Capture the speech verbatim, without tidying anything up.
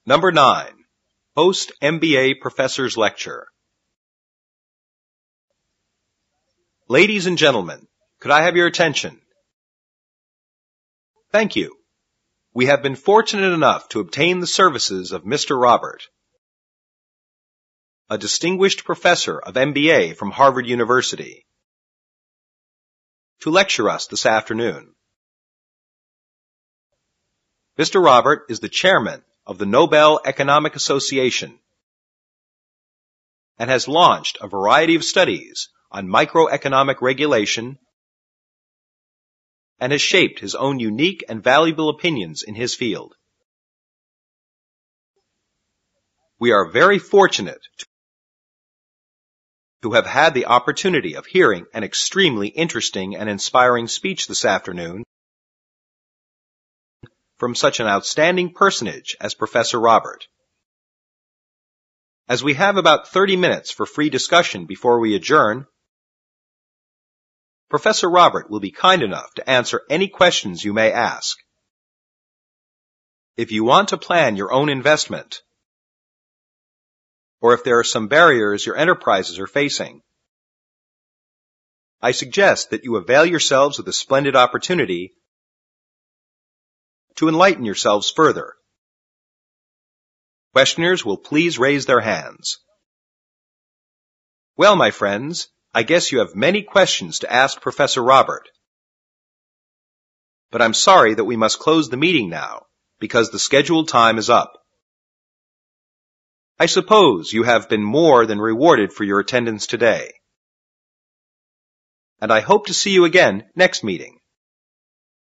Number nine. Post M B A Professor's Lecture. Ladies and gentlemen, could I have your attention? Thank you. We have been fortunate enough to obtain the services of Mister Robert, a distinguished professor of M B A from Harvard University, to lecture us this afternoon. Mister Robert is the chairman of the Nobel Economic Association and has launched a variety of studies on microeconomic regulation and has shaped his own unique and valuable opinions in his field. We are very fortunate to have had the opportunity of hearing an extremely interesting and inspiring speech this afternoon from such an outstanding personage as Professor Robert. As we have about thirty minutes for free discussion before we adjourn, Professor Robert will be kind enough to answer any questions you may ask. If you want to plan your own investment, or if there are some barriers your enterprises are facing, I suggest that you avail yourselves of the splendid opportunity to enlighten yourselves further. Questioners will please raise their hands. Well, my friends, I guess you have many questions to ask Professor Robert. But I'm sorry that we must close the meeting now, because the scheduled time is up. I suppose you have been more than rewarded for your attendance today. And I hope to see you again next meeting.